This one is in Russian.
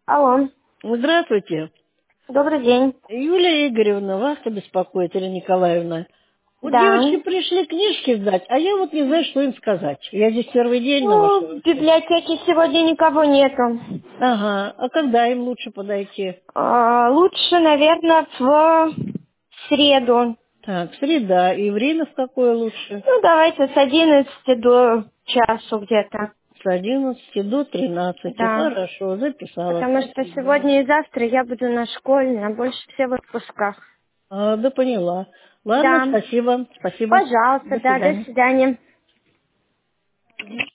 Алло, Здравствуйте. добрый день. Юлия Игоревна, вас беспокоит, Ирина Николаевна. Вот Да. девочки пришли книжки сдать, а я вот не знаю, что им сказать. Я здесь первый день на Ну, вашей в улице. библиотеке сегодня никого нету. Ага, а когда им лучше подойти? Лучше, наверное, в среду. Так, среда. И время в какое лучше? Ну, давайте с 11 до часу где-то. С 11 до 13. Да. Хорошо, записала. Потому что Спасибо. сегодня и завтра я буду на школьной, а больше все в отпусках. Да поняла. Ладно, Да. спасибо. Спасибо. Пожалуйста, До да, до свидания. свидания.